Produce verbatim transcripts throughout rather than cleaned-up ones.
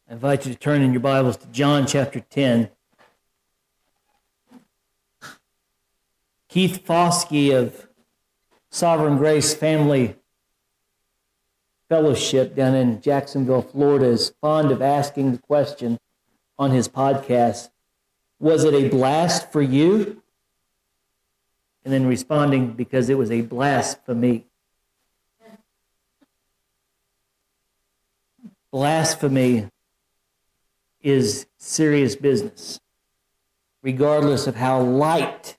I invite you to turn in your Bibles to John chapter ten. Keith Foskey of Sovereign Grace Family Fellowship down in Jacksonville, Florida, is fond of asking the question on his podcast, was it a blast for you? And then responding, because it was a blasphemy. Blasphemy is serious business, regardless of how light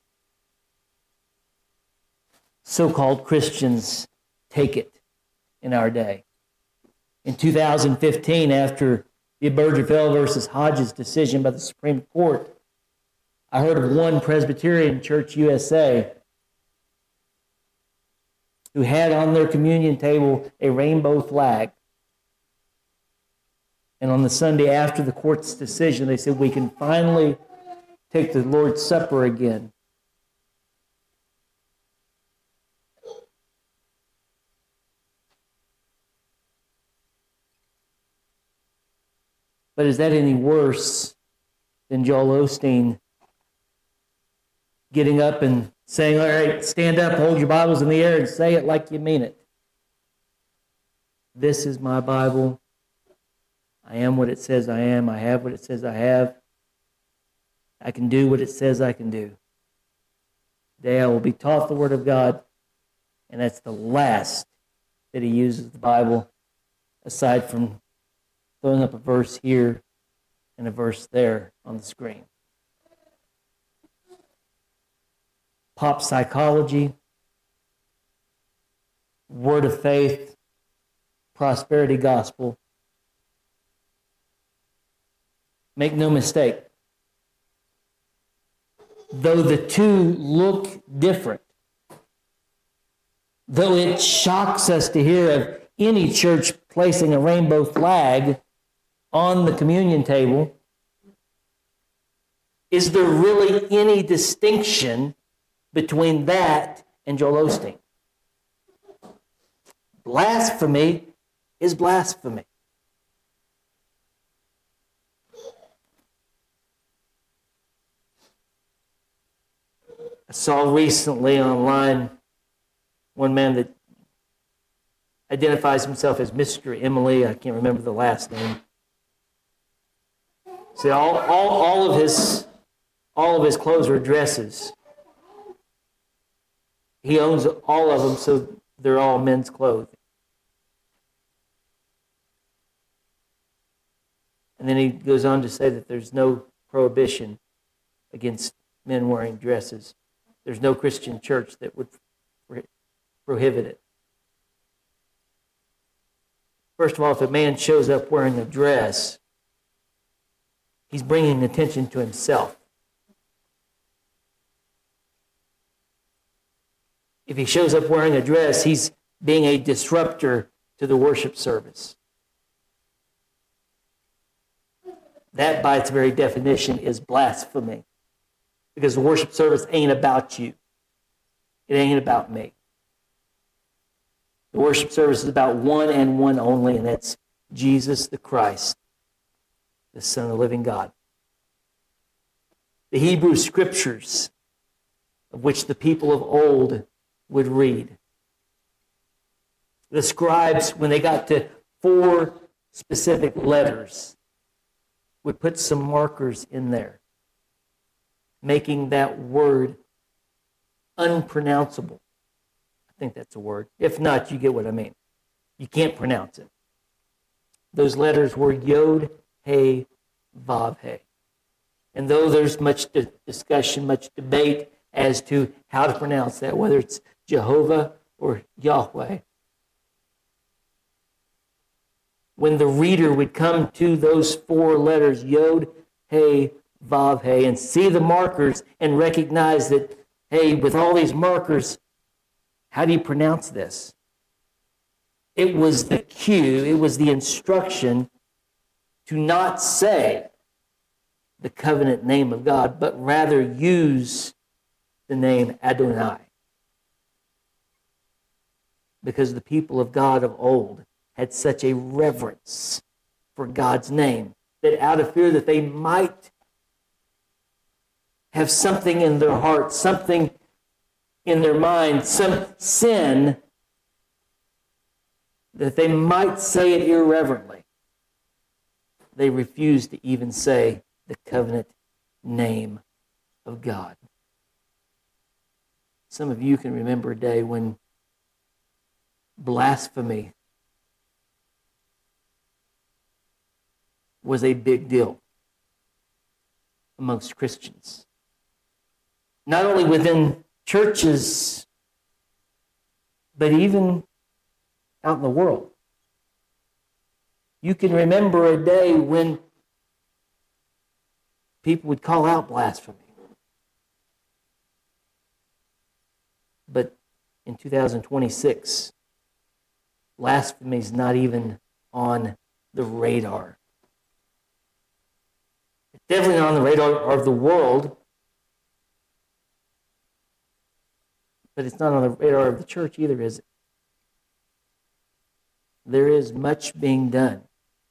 so-called Christians take it in our day. In two thousand fifteen, after the Obergefell versus Hodges decision by the Supreme Court, I heard of one Presbyterian Church U S A who had on their communion table a rainbow flag. And on the Sunday after the court's decision, they said, we can finally take the Lord's Supper again. But is that any worse than Joel Osteen getting up and saying, all right, stand up, hold your Bibles in the air, and say it like you mean it? This is my Bible. I am what it says I am. I have what it says I have. I can do what it says I can do. Today I will be taught the Word of God, and that's the last that he uses the Bible, aside from throwing up a verse here and a verse there on the screen. Pop psychology, word of faith, prosperity gospel. Make no mistake, though the two look different, though it shocks us to hear of any church placing a rainbow flag on the communion table, is there really any distinction between that and Joel Osteen? Blasphemy is blasphemy. I saw recently online one man that identifies himself as Mister Emily. I can't remember the last name. See, all, all, all of his all of his clothes are dresses. He owns all of them, so they're all men's clothing. And then he goes on to say that there's no prohibition against men wearing dresses. There's no Christian church that would prohibit it. First of all, if a man shows up wearing a dress, he's bringing attention to himself. If he shows up wearing a dress, he's being a disruptor to the worship service. That, by its very definition, is blasphemy. Because the worship service ain't about you. It ain't about me. The worship service is about one and one only, and that's Jesus the Christ, the Son of the living God. The Hebrew Scriptures, of which the people of old would read. The scribes, when they got to four specific letters, would put some markers in there, making that word unpronounceable. I think that's a word. If not, you get what I mean. You can't pronounce it. Those letters were Yod, He, Vav, He. And though there's much discussion, much debate as to how to pronounce that, whether it's Jehovah or Yahweh, when the reader would come to those four letters, Yod, He, Vav, He, and see the markers and recognize that, hey, with all these markers, how do you pronounce this? It was the cue, it was the instruction to not say the covenant name of God, but rather use the name Adonai. because the people of God of old had such a reverence for God's name that out of fear that they might have something in their heart, something in their mind, some sin, that they might say it irreverently, they refuse to even say the covenant name of God. Some of you can remember a day when blasphemy was a big deal amongst Christians. Not only within churches, but even out in the world. You can remember a day when people would call out blasphemy. But in two thousand twenty-six, blasphemy is not even on the radar. It's definitely not on the radar of the world, but it's not on the radar of the church either, is it? There is much being done.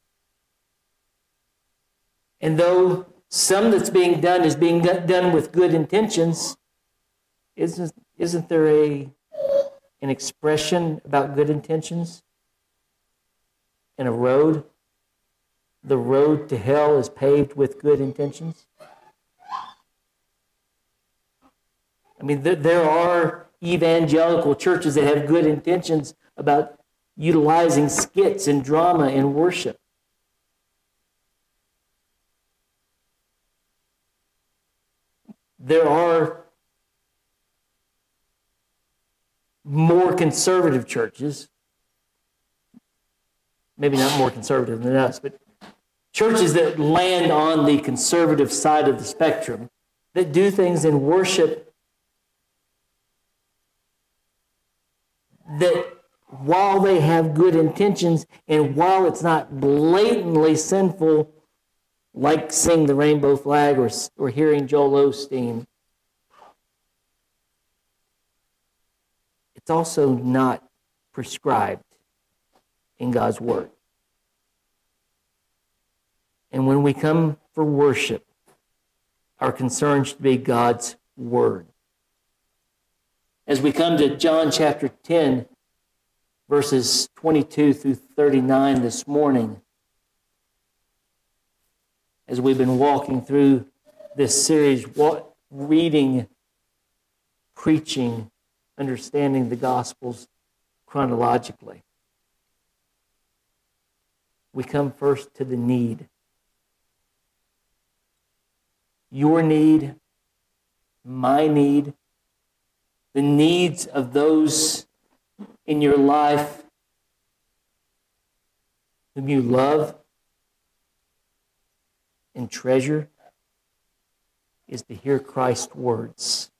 And though some that's being done is being done with good intentions, isn't, isn't there a, an expression about good intentions in a road? The road to hell is paved with good intentions. I mean, there, there are evangelical churches that have good intentions about utilizing skits and drama in worship. There are more conservative churches, maybe not more conservative than us, but churches that land on the conservative side of the spectrum, that do things in worship that, while they have good intentions and while it's not blatantly sinful, like sing the rainbow flag or, or hearing Joel Osteen, it's also not prescribed in God's Word. And when we come for worship, our concern should be God's Word. As we come to John chapter ten, verses twenty-two through thirty-nine this morning, as we've been walking through this series, reading, preaching, understanding the Gospels chronologically, we come first to the need. Your need, my need, the needs of those in your life whom you love and treasure, is to hear Christ's words.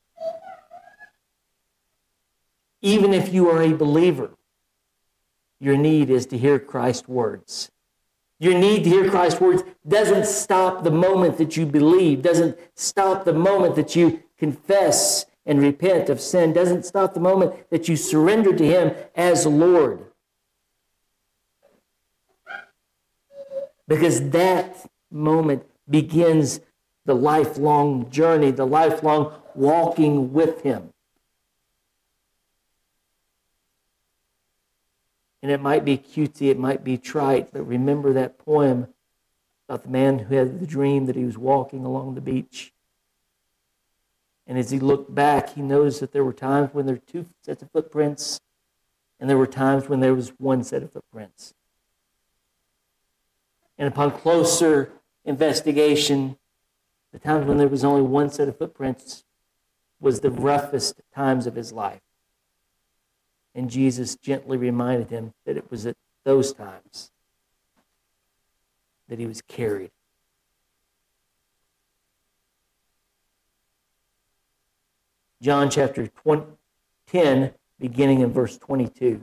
Even if you are a believer, your need is to hear Christ's words. Your need to hear Christ's words doesn't stop the moment that you believe, doesn't stop the moment that you confess and repent of sin, doesn't stop the moment that you surrender to Him as Lord. Because that moment begins the lifelong journey, the lifelong walking with Him. And it might be cutesy, it might be trite, but remember that poem about the man who had the dream that he was walking along the beach. And as he looked back, he noticed that there were times when there were two sets of footprints, and there were times when there was one set of footprints. And upon closer investigation, the times when there was only one set of footprints was the roughest times of his life. And Jesus gently reminded him that it was at those times that he was carried. John chapter ten, beginning in verse twenty-two.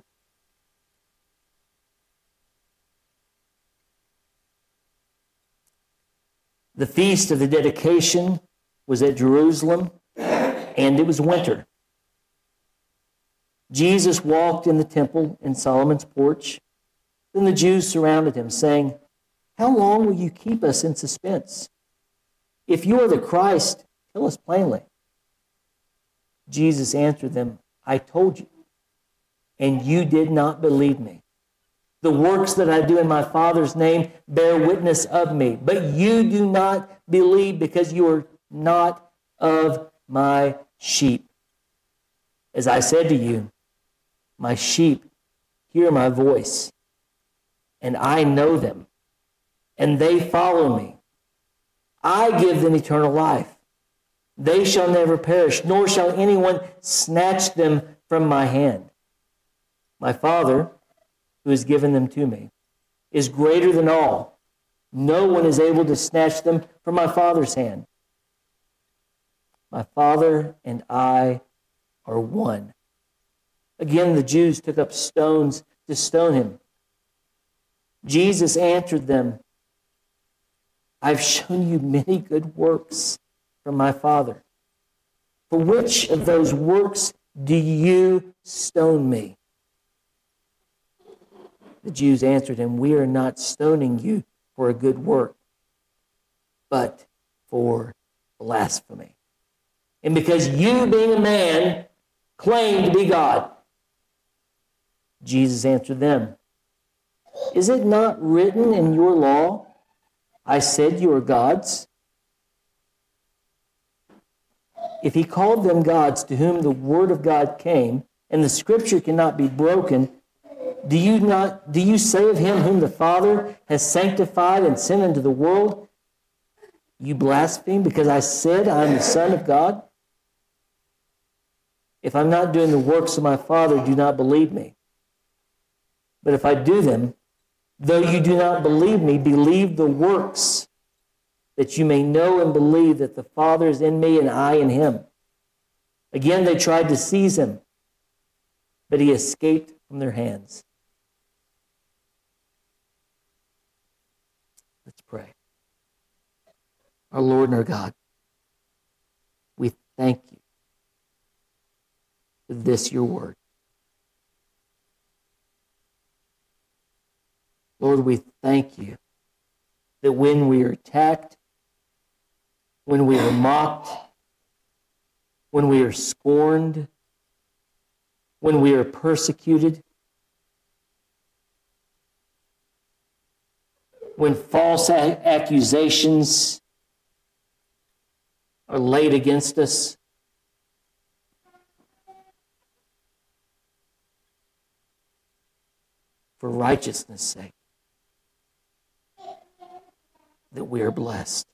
The feast of the dedication was at Jerusalem, and it was winter. Jesus walked in the temple in Solomon's porch. Then the Jews surrounded him, saying, how long will you keep us in suspense? If you are the Christ, tell us plainly. Jesus answered them, I told you, and you did not believe me. The works that I do in my Father's name bear witness of me, but you do not believe because you are not of my sheep. As I said to you, my sheep hear my voice, and I know them, and they follow me. I give them eternal life. They shall never perish, nor shall anyone snatch them from my hand. My Father, who has given them to me, is greater than all. No one is able to snatch them from my Father's hand. My Father and I are one. Again, the Jews took up stones to stone him. Jesus answered them, I've shown you many good works from my Father. For which of those works do you stone me? The Jews answered him, we are not stoning you for a good work, but for blasphemy. And because you, being a man, claim to be God. Jesus answered them, is it not written in your law, I said you are gods? If he called them gods to whom the word of God came, and the scripture cannot be broken, do you not do you say of him whom the Father has sanctified and sent into the world, you blaspheme because I said I am the Son of God? If I'm not doing the works of my Father, do not believe me. But if I do them, though you do not believe me, believe the works, that you may know and believe that the Father is in me and I in him. Again, they tried to seize him, but he escaped from their hands. Let's pray. Our Lord and our God, we thank you for this, your word. Lord, we thank you that when we are attacked, when we are mocked, when we are scorned, when we are persecuted, when false accusations are laid against us, for righteousness' sake, that we are blessed.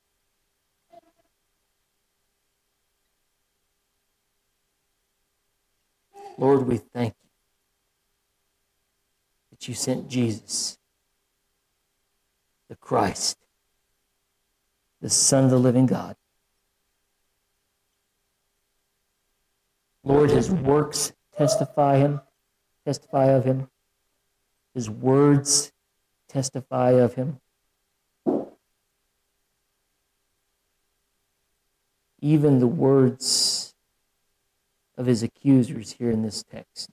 Lord, we thank you that you sent Jesus, the Christ, the Son of the living God. Lord, his works testify him, testify of him. His words testify of him. Even the words of his accusers here in this text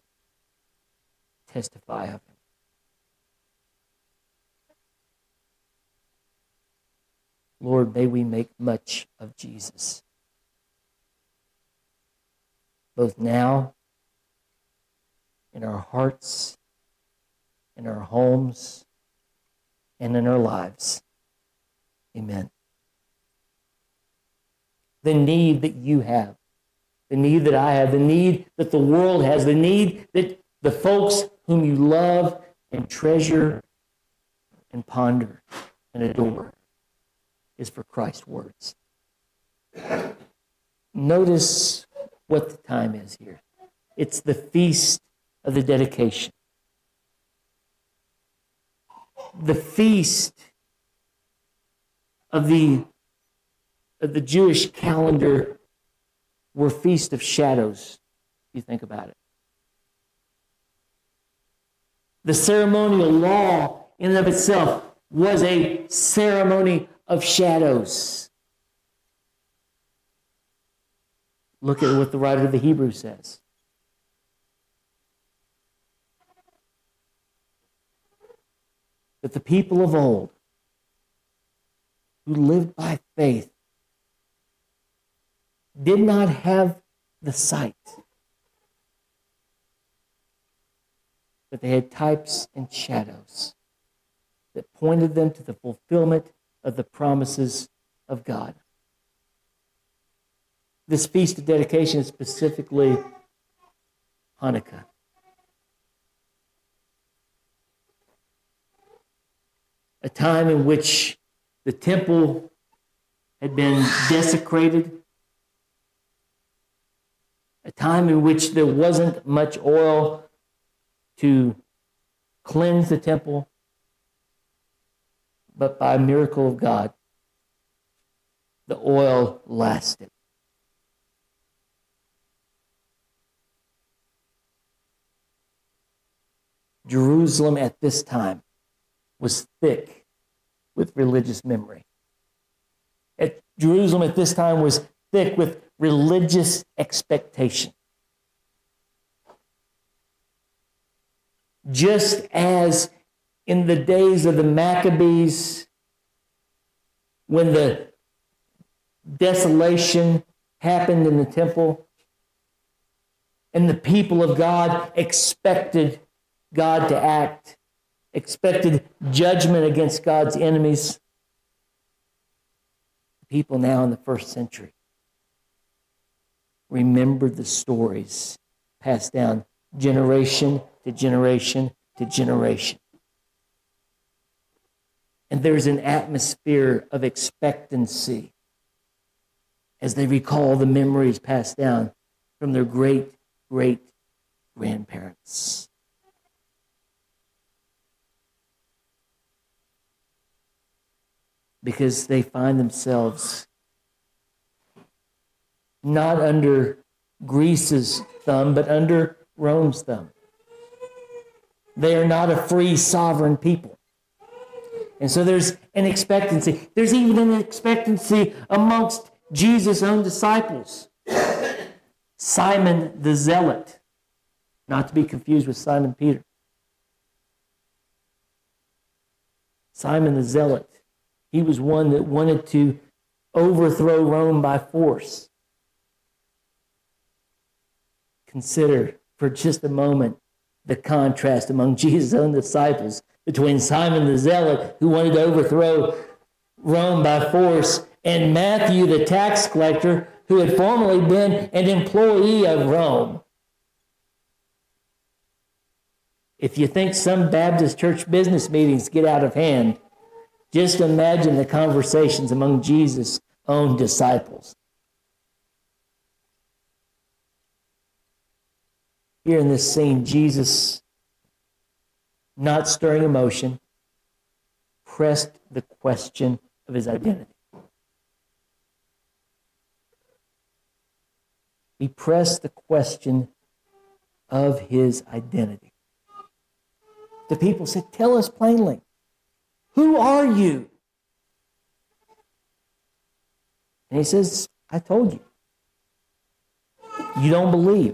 testify of him. Lord, may we make much of Jesus, both now in our hearts, in our homes, and in our lives. Amen. The need that you have, the need that I have, the need that the world has, the need that the folks whom you love and treasure and ponder and adore is for Christ's words. Notice what the time is here. It's the feast of the dedication. The feast of the, of the Jewish calendar were Feast of Shadows, if you think about it. The ceremonial law in and of itself was a ceremony of shadows. Look at what the writer of the Hebrews says. That the people of old who lived by faith did not have the sight, but they had types and shadows that pointed them to the fulfillment of the promises of God. This feast of dedication is specifically Hanukkah. A time in which the temple had been desecrated, a time in which there wasn't much oil to cleanse the temple, but by a miracle of God, the oil lasted. Jerusalem at this time was thick with religious memory. At Jerusalem at this time was thick with religious expectation. Just as in the days of the Maccabees, when the desolation happened in the temple, and the people of God expected God to act, expected judgment against God's enemies. People now in the first century remembered the stories passed down generation to generation to generation. And there's an atmosphere of expectancy as they recall the memories passed down from their great, great grandparents. Because they find themselves not under Greece's thumb, but under Rome's thumb. They are not a free, sovereign people. And so there's an expectancy. There's even an expectancy amongst Jesus' own disciples. Simon the Zealot, not to be confused with Simon Peter. Simon the Zealot. He was one that wanted to overthrow Rome by force. Consider for just a moment the contrast among Jesus' own disciples between Simon the Zealot, who wanted to overthrow Rome by force, and Matthew the tax collector, who had formerly been an employee of Rome. If you think some Baptist church business meetings get out of hand, just imagine the conversations among Jesus' own disciples. Here in this scene, Jesus, not stirring emotion, pressed the question of his identity. He pressed the question of his identity. The people said, "Tell us plainly. Who are you?" And he says, "I told you. You don't believe."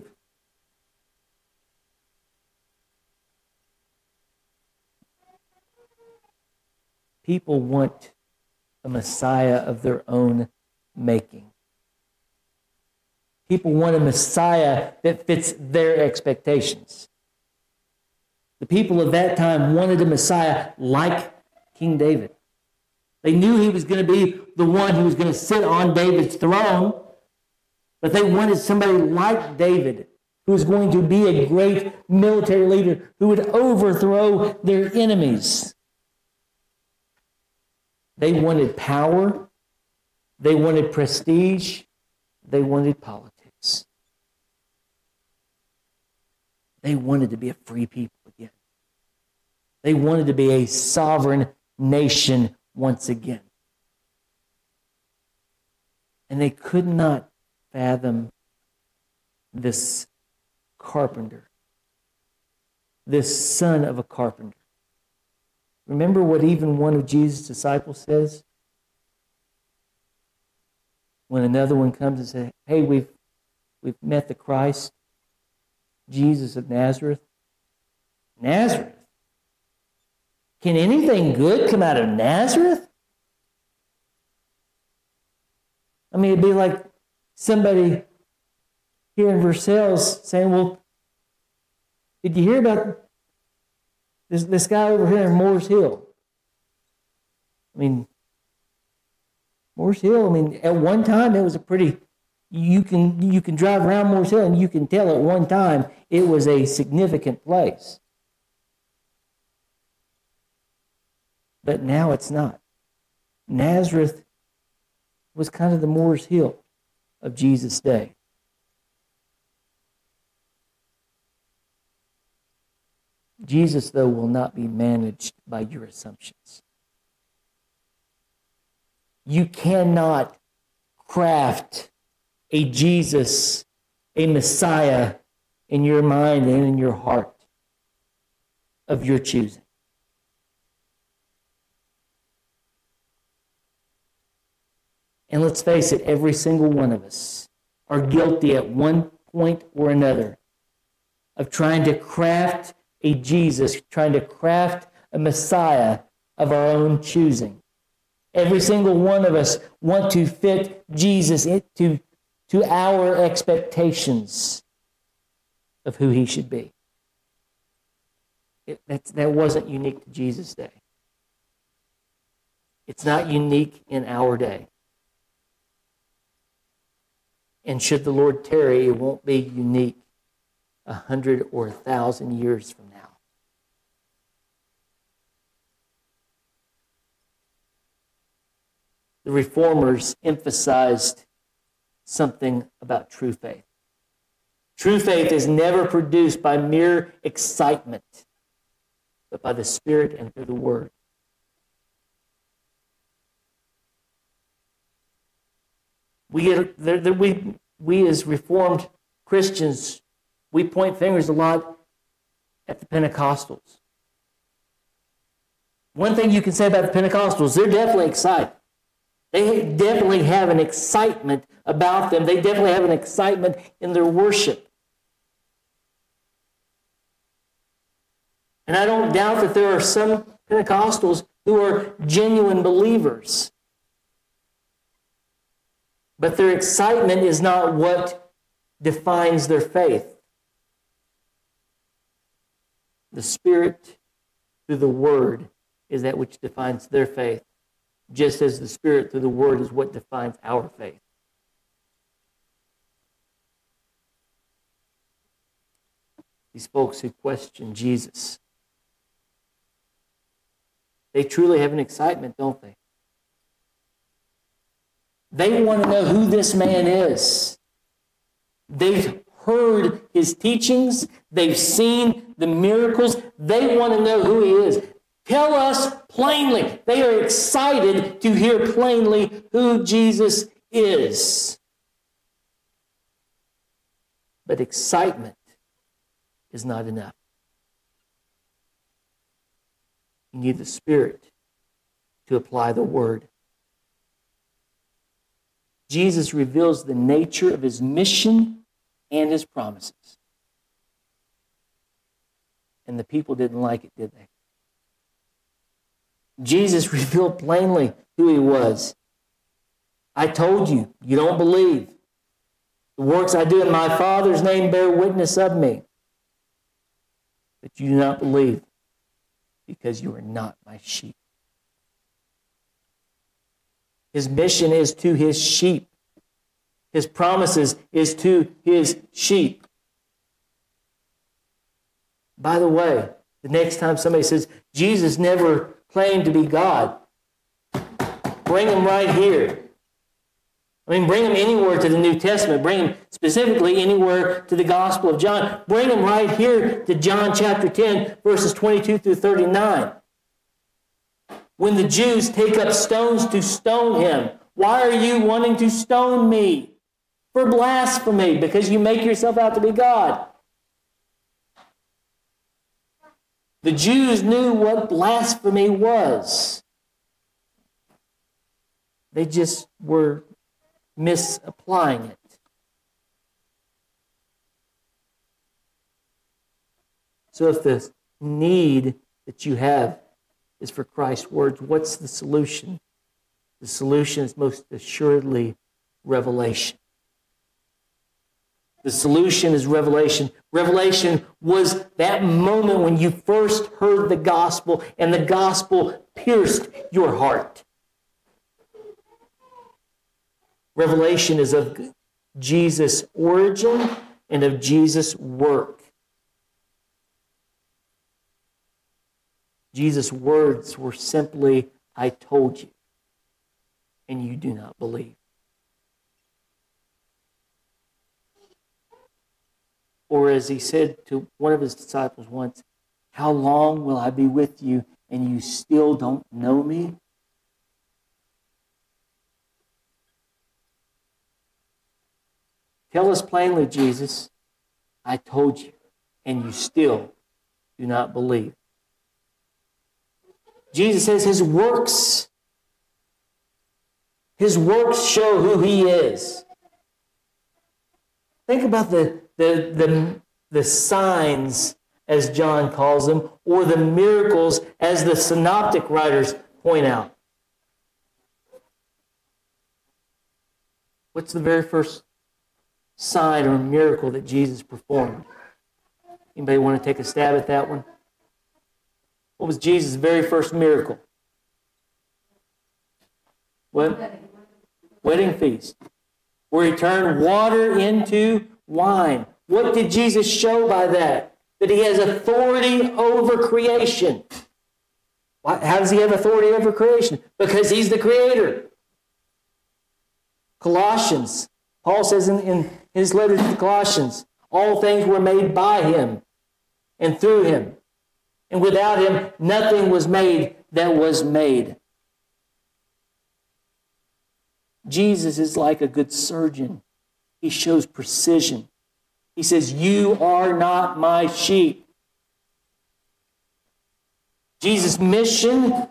People want a Messiah of their own making. People want a Messiah that fits their expectations. The people of that time wanted a Messiah like King David. They knew he was going to be the one who was going to sit on David's throne, but they wanted somebody like David who was going to be a great military leader who would overthrow their enemies. They wanted power, they wanted prestige, they wanted politics. They wanted to be a free people again. They wanted to be a sovereign nation once again. And they could not fathom this carpenter, this son of a carpenter. Remember what even one of Jesus' disciples says? When another one comes and says, "Hey, we've we've met the Christ, Jesus of Nazareth." Nazareth? Can anything good come out of Nazareth? I mean, it'd be like somebody here in Versailles saying, well, did you hear about this, this guy over here in Moores Hill? I mean, Moores Hill, I mean, at one time it was a pretty, you can you can drive around Moores Hill and you can tell at one time it was a significant place. But now it's not. Nazareth was kind of the Moores Hill of Jesus' day. Jesus, though, will not be managed by your assumptions. You cannot craft a Jesus, a Messiah in your mind and in your heart of your choosing. And let's face it, every single one of us are guilty at one point or another of trying to craft a Jesus, trying to craft a Messiah of our own choosing. Every single one of us want to fit Jesus into to our expectations of who he should be. It, that's, that wasn't unique to Jesus' day. It's not unique in our day. And should the Lord tarry, it won't be unique a hundred or a thousand years from now. The Reformers emphasized something about true faith. True faith is never produced by mere excitement, but by the Spirit and through the Word. We get there, there, we we as Reformed Christians, we point fingers a lot at the Pentecostals. One thing you can say about the Pentecostals, they're definitely excited. They definitely have an excitement about them. They definitely have an excitement in their worship. And I don't doubt that there are some Pentecostals who are genuine believers. But their excitement is not what defines their faith. The Spirit through the Word is that which defines their faith, just as the Spirit through the Word is what defines our faith. These folks who question Jesus, they truly have an excitement, don't they? They want to know who this man is. They've heard his teachings. They've seen the miracles. They want to know who he is. Tell us plainly. They are excited to hear plainly who Jesus is. But excitement is not enough. You need the Spirit to apply the Word. Jesus reveals the nature of his mission and his promises. And the people didn't like it, did they? Jesus revealed plainly who he was. I told you, you don't believe. The works I do in my Father's name bear witness of me. But you do not believe because you are not my sheep. His mission is to his sheep. His promises is to his sheep. By the way, the next time somebody says, Jesus never claimed to be God, bring him right here. I mean, bring him anywhere to the New Testament. Bring him specifically anywhere to the Gospel of John. Bring him right here to John chapter ten, verses twenty-two through thirty-nine. When the Jews take up stones to stone him, why are you wanting to stone me? For blasphemy, because you make yourself out to be God. The Jews knew what blasphemy was. They just were misapplying it. So if the need that you have is for Christ's words, what's the solution? The solution is most assuredly revelation. The solution is revelation. Revelation was that moment when you first heard the gospel and the gospel pierced your heart. Revelation is of Jesus' origin and of Jesus' work. Jesus' words were simply, I told you, and you do not believe. Or as he said to one of his disciples once, how long will I be with you and you still don't know me? Tell us plainly, Jesus, I told you, and you still do not believe. Jesus says his works, his works show who he is. Think about the, the, the, the signs, as John calls them, or the miracles, as the synoptic writers point out. What's the very first sign or miracle that Jesus performed? Anybody want to take a stab at that one? What was Jesus' very first miracle? What? Wedding feast. Where he turned water into wine. What did Jesus show by that? That he has authority over creation. How does he have authority over creation? Because he's the creator. Colossians. Paul says in, in his letter to the Colossians, all things were made by him and through him. And without him, nothing was made that was made. Jesus is like a good surgeon. He shows precision. He says, you are not my sheep. Jesus' mission,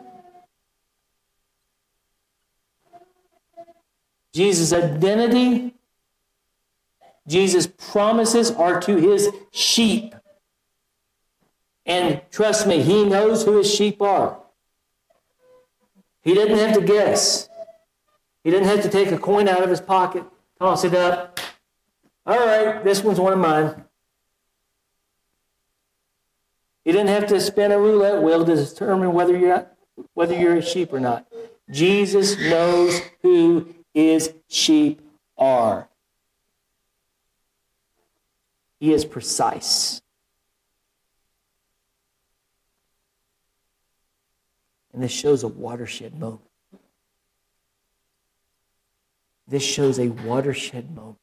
Jesus' identity, Jesus' promises are to his sheep. And trust me, he knows who his sheep are. He doesn't have to guess. He doesn't have to take a coin out of his pocket, toss it up. All right, this one's one of mine. He didn't have to spin a roulette wheel to determine whether you're whether you're a sheep or not. Jesus knows who his sheep are. He is precise. And this shows a watershed moment. This shows a watershed moment.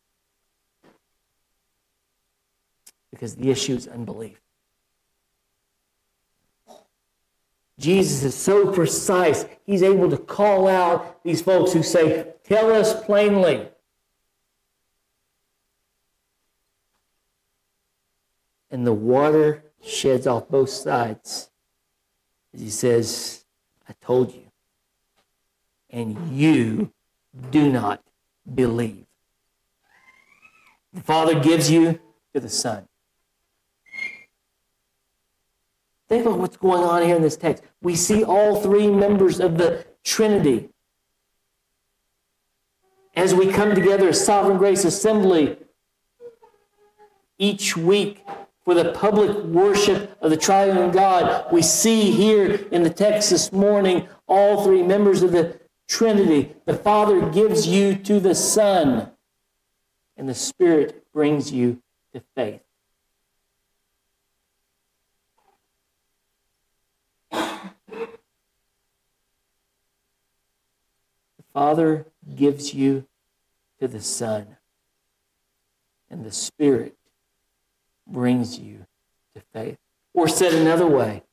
Because the issue is unbelief. Jesus is so precise, he's able to call out these folks who say, tell us plainly. And the water sheds off both sides. As he says, I told you, and you do not believe. The Father gives you to the Son. Think about what's going on here in this text. We see all three members of the Trinity. As we come together as Sovereign Grace Assembly each week for the public worship of the triune God, we see here in the text this morning all three members of the Trinity. The Father gives you to the Son, and the Spirit brings you to faith. The Father gives you to the Son, and the Spirit brings you to faith. Or said another way,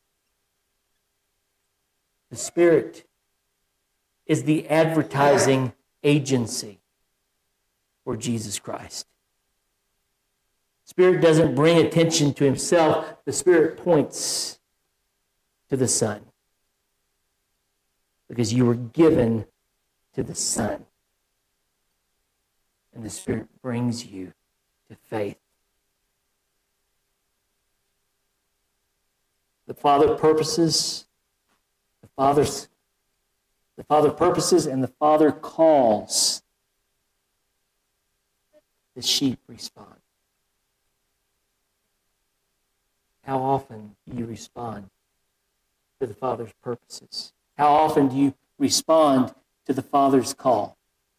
the Spirit is the advertising agency for Jesus Christ. Spirit doesn't bring attention to himself. The Spirit points to the Son. Because you were given to the Son. And the Spirit brings you to faith. The Father purposes, the Father's, the Father purposes, and the Father calls. the sheep respond? How often do you respond to the Father's purposes? How often do you respond to the Father's call?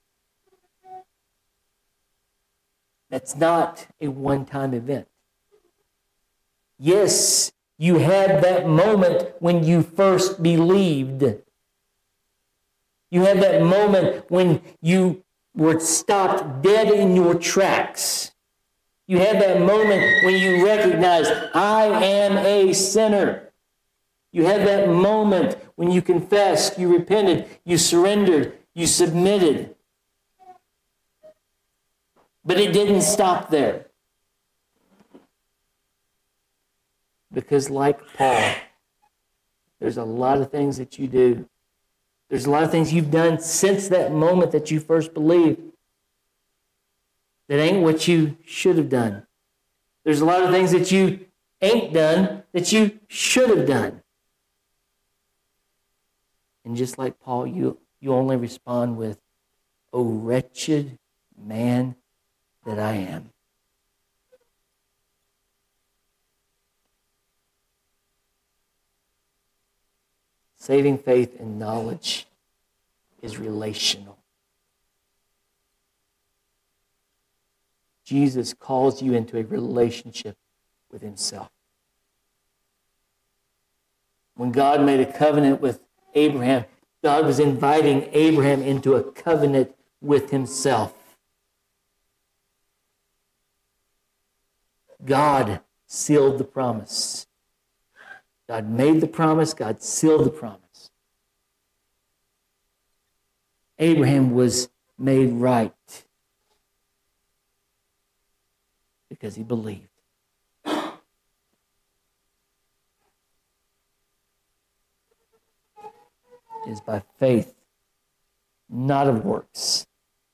That's not a one-time event. Yes, you had that moment when you first believed. You had that moment when you were stopped dead in your tracks. You had that moment when you recognized, I am a sinner. You had that moment when you confessed, you repented, you surrendered, you submitted. But it didn't stop there. Because like Paul, there's a lot of things that you do. There's a lot of things you've done since that moment that you first believed that ain't what you should have done. There's a lot of things that you ain't done that you should have done. And just like Paul, you, you only respond with, "O wretched man that I am." Saving faith and knowledge is relational. Jesus calls you into a relationship with himself. When God made a covenant with Abraham, God was inviting Abraham into a covenant with himself. God sealed the promise. God made the promise. God sealed the promise. Abraham was made right because he believed. It is by faith, not of works,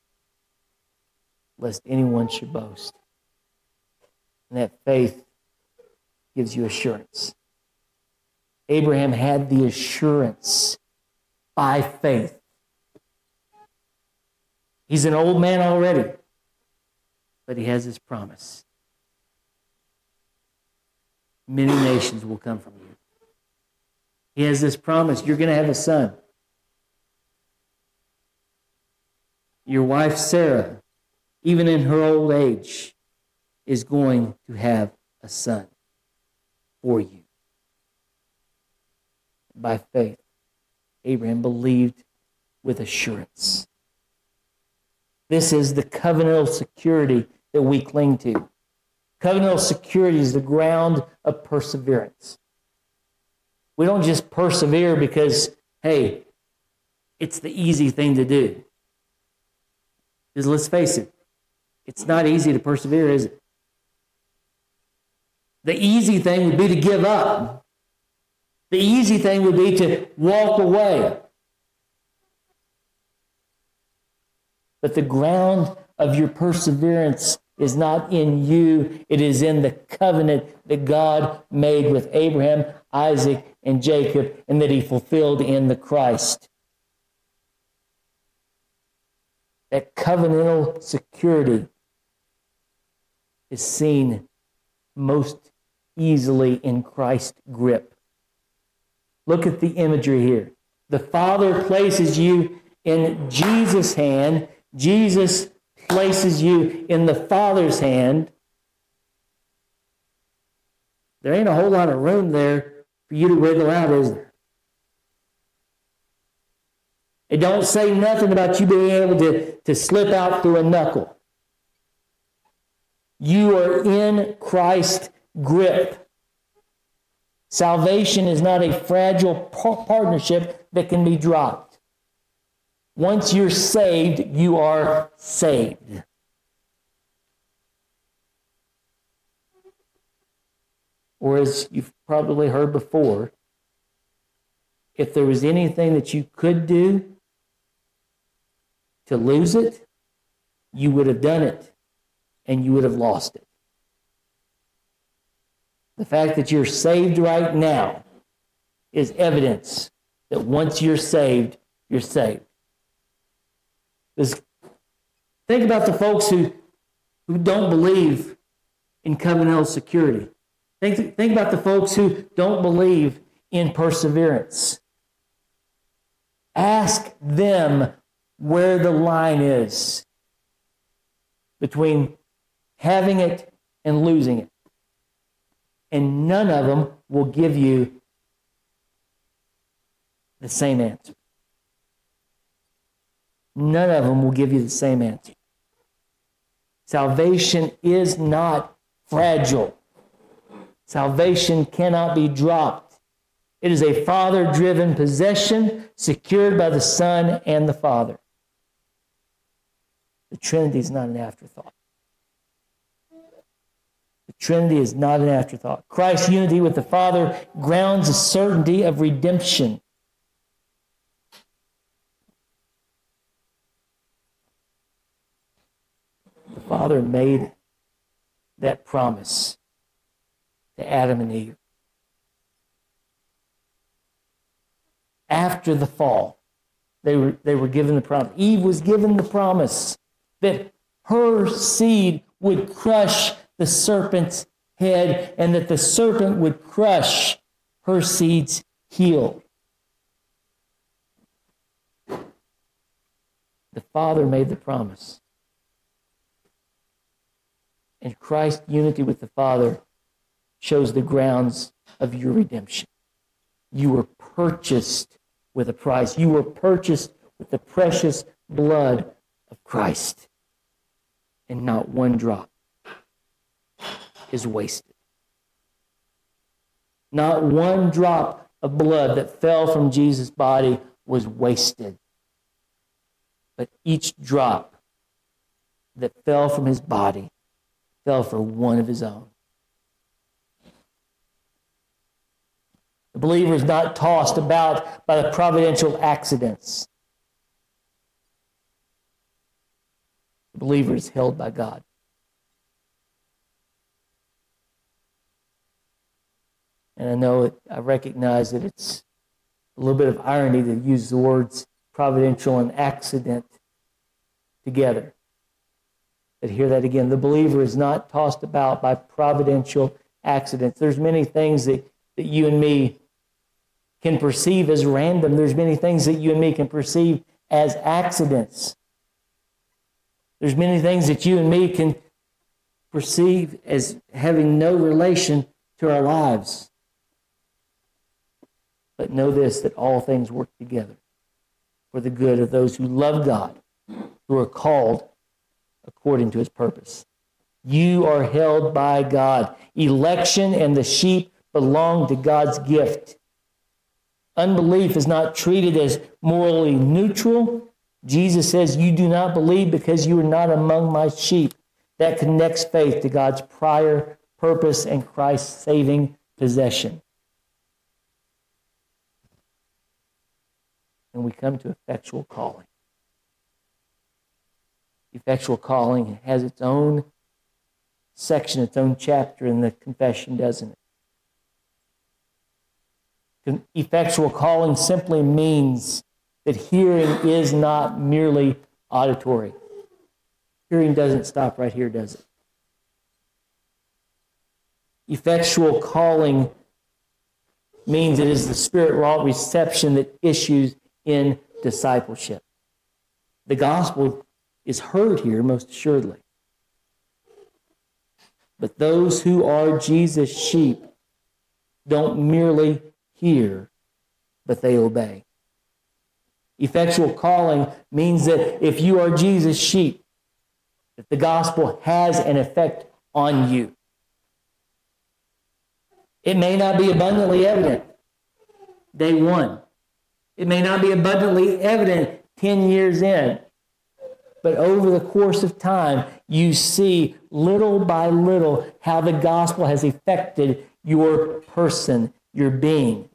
lest anyone should boast. And that faith gives you assurance. Abraham had the assurance by faith. He's an old man already, but he has his promise. Many nations will come from you. He has this promise, you're going to have a son. Your wife Sarah, even in her old age, is going to have a son for you. By faith, Abraham believed with assurance. This is the covenantal security that we cling to. Covenantal security is the ground of perseverance. We don't just persevere because, hey, it's the easy thing to do. Because let's face it, it's not easy to persevere, is it? The easy thing would be to give up. The easy thing would be to walk away. But the ground of your perseverance is not in you. It is in the covenant that God made with Abraham, Isaac, and Jacob, and that he fulfilled in the Christ. That covenantal security is seen most easily in Christ's grip. Look at the imagery here. The Father places you in Jesus' hand. Jesus places you in the Father's hand. There ain't a whole lot of room there for you to wiggle out, is there? It don't say nothing about you being able to, to slip out through a knuckle. You are in Christ's grip. Salvation is not a fragile partnership that can be dropped. Once you're saved, you are saved. Or as you've probably heard before, if there was anything that you could do to lose it, you would have done it and you would have lost it. The fact that you're saved right now is evidence that once you're saved, you're saved. Because think about the folks who who don't believe in covenantal security. Think, think about the folks who don't believe in perseverance. Ask them where the line is between having it and losing it. And none of them will give you the same answer. None of them will give you the same answer. Salvation is not fragile. Salvation cannot be dropped. It is a Father-driven possession secured by the Son and the Father. The Trinity is not an afterthought. The Trinity is not an afterthought. Christ's unity with the Father grounds the certainty of redemption. The Father made that promise to Adam and Eve. After the fall, they were, they were given the promise. Eve was given the promise that her seed would crush the serpent's head and that the serpent would crush her seed's heel. The Father made the promise. And Christ's unity with the Father shows the grounds of your redemption. You were purchased with a price. You were purchased with the precious blood of Christ. And not one drop is wasted. Not one drop of blood that fell from Jesus' body was wasted. But each drop that fell from his body fell for one of his own. The believer is not tossed about by the providential accidents. The believer is held by God. And I know, it, I recognize that it's a little bit of irony to use the words providential and accident together. But hear that again. The believer is not tossed about by providential accidents. There's many things that, that you and me can perceive as random. There's many things that you and me can perceive as accidents. There's many things that you and me can perceive as having no relation to our lives. But know this, that all things work together for the good of those who love God, who are called according to his purpose. You are held by God. Election and the sheep belong to God's gift. Unbelief is not treated as morally neutral. Jesus says, you do not believe because you are not among my sheep. That connects faith to God's prior purpose and Christ's saving possession. And we come to effectual calling. Effectual calling has its own section, its own chapter in the confession, doesn't it? Effectual calling simply means that hearing is not merely auditory. Hearing doesn't stop right here, does it? Effectual calling means it is the Spirit-wrought reception that issues in discipleship. The gospel is heard here, most assuredly. But those who are Jesus' sheep don't merely hear, but they obey. Effectual calling means that if you are Jesus' sheep, that the gospel has an effect on you. It may not be abundantly evident day one. It may not be abundantly evident ten years in. But over the course of time, you see little by little how the gospel has affected your person, your being.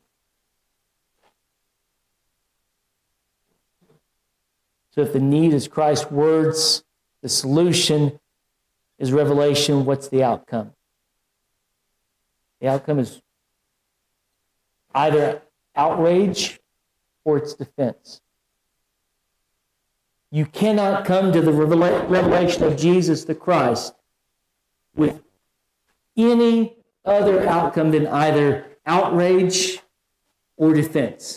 So if the need is Christ's words, the solution is revelation, what's the outcome? The outcome is either outrage or its defense. You cannot come to the revelation of Jesus the Christ with any other outcome than either outrage or defense.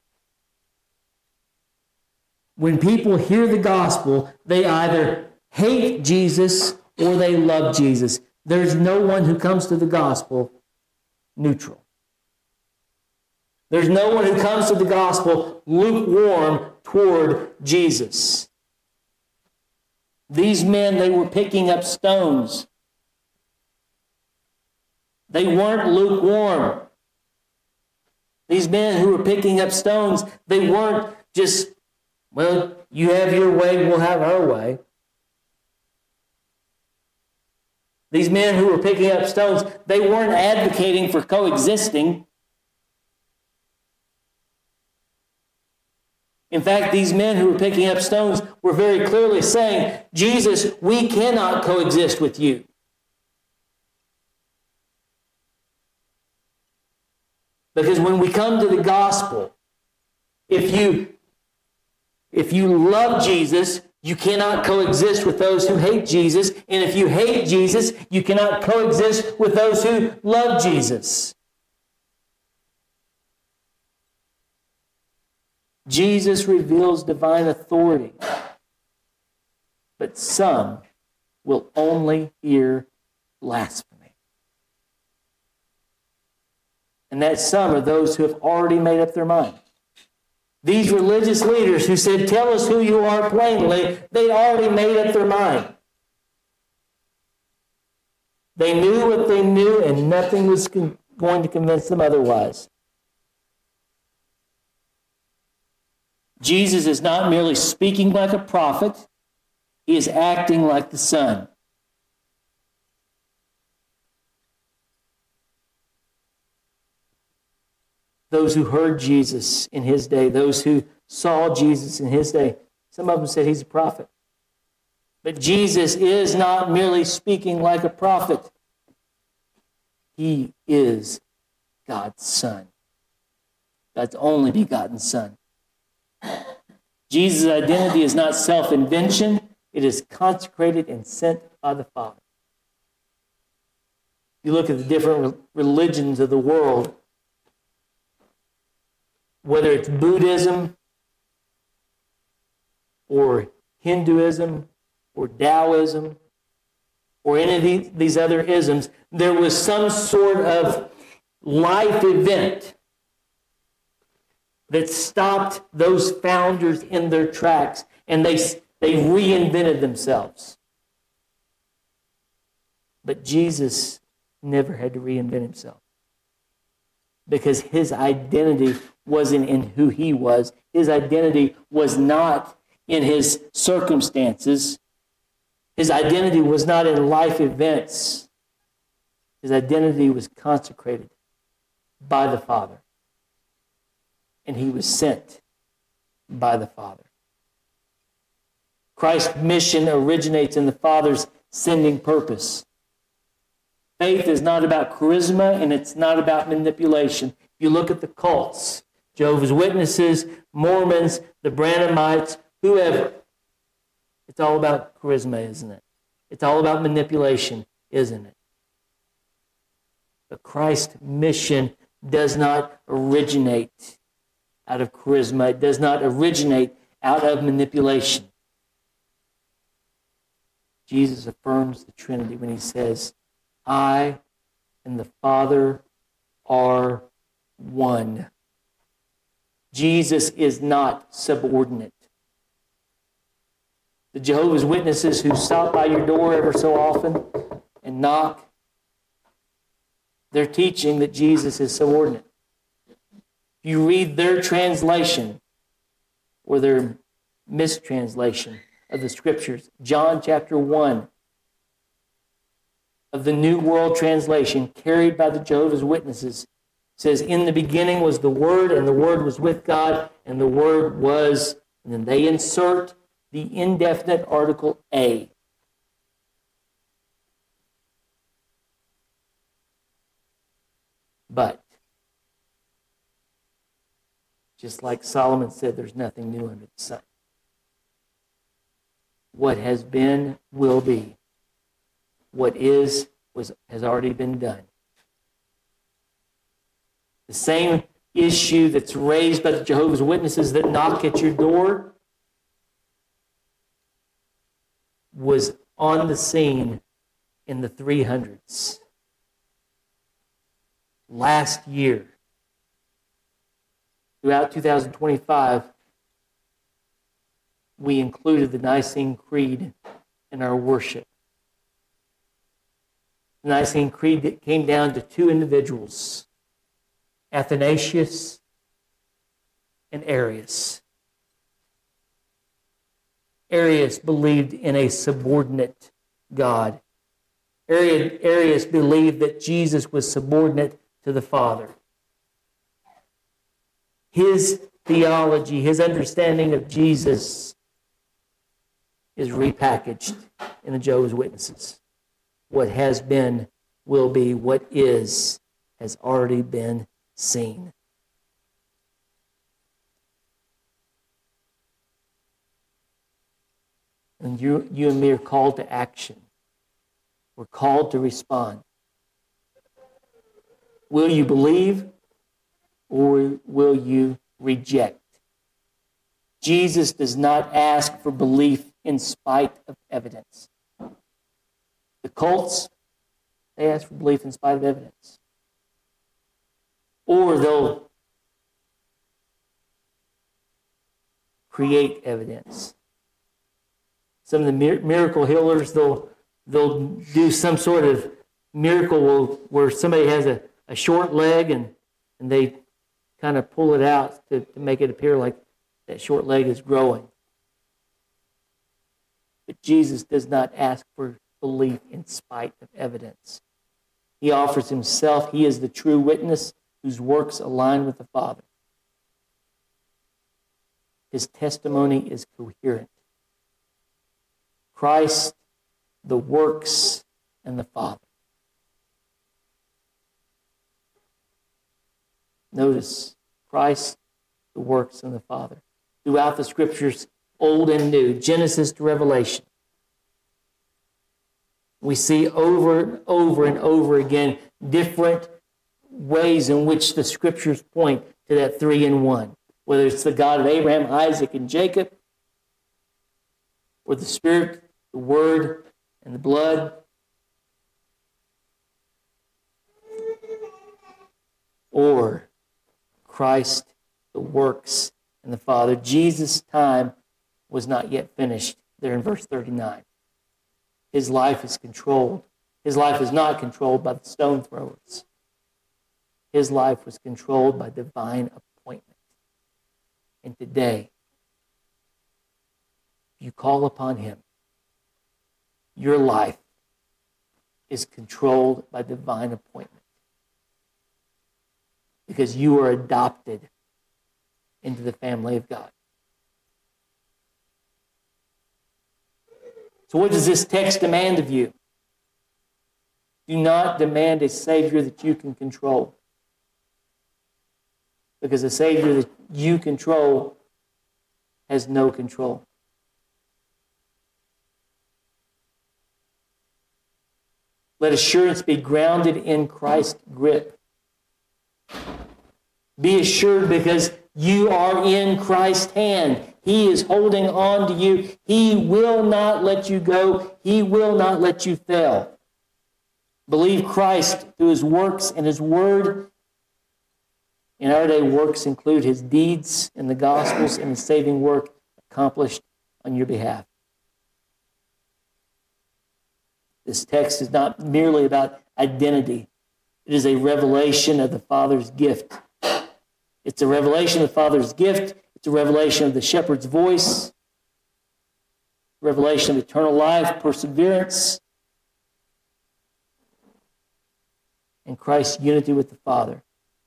When people hear the gospel, they either hate Jesus or they love Jesus. There's no one who comes to the gospel neutral. There's no one who comes to the gospel lukewarm toward Jesus. These men, they were picking up stones. They weren't lukewarm. These men who were picking up stones, they weren't just, well, you have your way, we'll have our way. These men who were picking up stones, they weren't advocating for coexisting. In fact, these men who were picking up stones were very clearly saying, Jesus, we cannot coexist with you. Because when we come to the gospel, if you, if you love Jesus, you cannot coexist with those who hate Jesus. And if you hate Jesus, you cannot coexist with those who love Jesus. Jesus reveals divine authority, but some will only hear blasphemy. And that some are those who have already made up their mind. These religious leaders who said, tell us who you are plainly, they'd already made up their mind. They knew what they knew, and nothing was con- going to convince them otherwise. Jesus is not merely speaking like a prophet, he is acting like the Son. Those who heard Jesus in his day, those who saw Jesus in his day, some of them said he's a prophet. But Jesus is not merely speaking like a prophet. He is God's Son, God's only begotten Son. Jesus' identity is not self-invention. It is consecrated and sent by the Father. You look at the different religions of the world, whether it's Buddhism or Hinduism or Taoism or any of these, these other isms, there was some sort of life event that stopped those founders in their tracks, and they, they reinvented themselves. But Jesus never had to reinvent himself, because his identity wasn't in who he was. His identity was not in his circumstances. His identity was not in life events. His identity was consecrated by the Father. And he was sent by the Father. Christ's mission originates in the Father's sending purpose. Faith is not about charisma, and it's not about manipulation. You look at the cults, Jehovah's Witnesses, Mormons, the Branhamites, whoever. It's all about charisma, isn't it? It's all about manipulation, isn't it? But Christ's mission does not originate out of charisma. It does not originate out of manipulation. Jesus affirms the Trinity when he says, I and the Father are one. Jesus is not subordinate. The Jehovah's Witnesses who stop by your door ever so often and knock, they're teaching that Jesus is subordinate. If you read their translation or their mistranslation of the Scriptures, John chapter one of the New World Translation carried by the Jehovah's Witnesses says, in the beginning was the Word, and the Word was with God, and the Word was, and then they insert the indefinite article a. But, just like Solomon said, there's nothing new under the sun. What has been will be. what is was has already been done. The same issue that's raised by the Jehovah's Witnesses that knock at your door was on the scene in the three hundreds. Last year, throughout two thousand twenty-five, we included the Nicene Creed in our worship. The Nicene Creed came down to two individuals, Athanasius and Arius. Arius believed in a subordinate God. Arius believed that Jesus was subordinate to the Father. His theology, his understanding of Jesus is repackaged in the Jehovah's Witnesses. What has been will be. What is has already been seen. And you, you and me are called to action. We're called to respond. Will you believe or will you reject? Jesus does not ask for belief in spite of evidence. The cults, they ask for belief in spite of evidence. Or they'll create evidence. Some of the miracle healers, they'll, they'll do some sort of miracle where somebody has a, a short leg and, and they kind of pull it out to, to make it appear like that short leg is growing. But Jesus does not ask for belief in spite of evidence. He offers himself. He is the true witness whose works align with the Father. His testimony is coherent. Christ, the works, and the Father. Notice Christ, the works, and the Father. Throughout the Scriptures, Old and New, Genesis to Revelation, we see over and over and over again different ways in which the Scriptures point to that three in one. Whether it's the God of Abraham, Isaac, and Jacob, or the Spirit, the Word, and the blood, or Christ, the works, and the Father. Jesus' time was not yet finished there in verse thirty-nine. His life is controlled. His life is not controlled by the stone throwers. His life was controlled by divine appointment. And today, if you call upon him, your life is controlled by divine appointment. Because you are adopted into the family of God. So what does this text demand of you? Do not demand a Savior that you can control. Because a Savior that you control has no control. Let assurance be grounded in Christ's grip. Be assured because you are in Christ's hand. He is holding on to you. He will not let you go. He will not let you fail. Believe Christ through his works and his word. In our day, works include his deeds in the Gospels and the saving work accomplished on your behalf. This text is not merely about identity. It is a revelation of the Father's gift. It's a revelation of the Father's gift. It's a revelation of the shepherd's voice, revelation of eternal life, perseverance, and Christ's unity with the Father.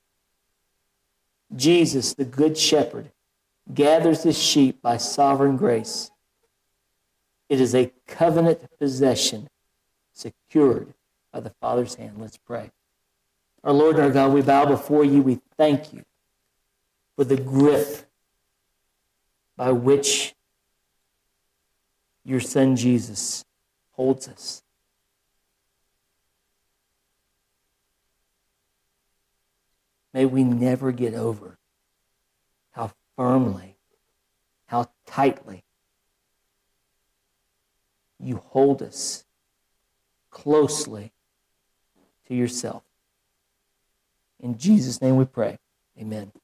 Jesus, the good shepherd, gathers his sheep by sovereign grace. It is a covenant possession secured by the Father's hand. Let's pray. Our Lord and our God, we bow before you. We thank you for the grip by which your Son Jesus holds us. may we never get over how firmly, how tightly you hold us closely to yourself. In Jesus' name we pray. Amen.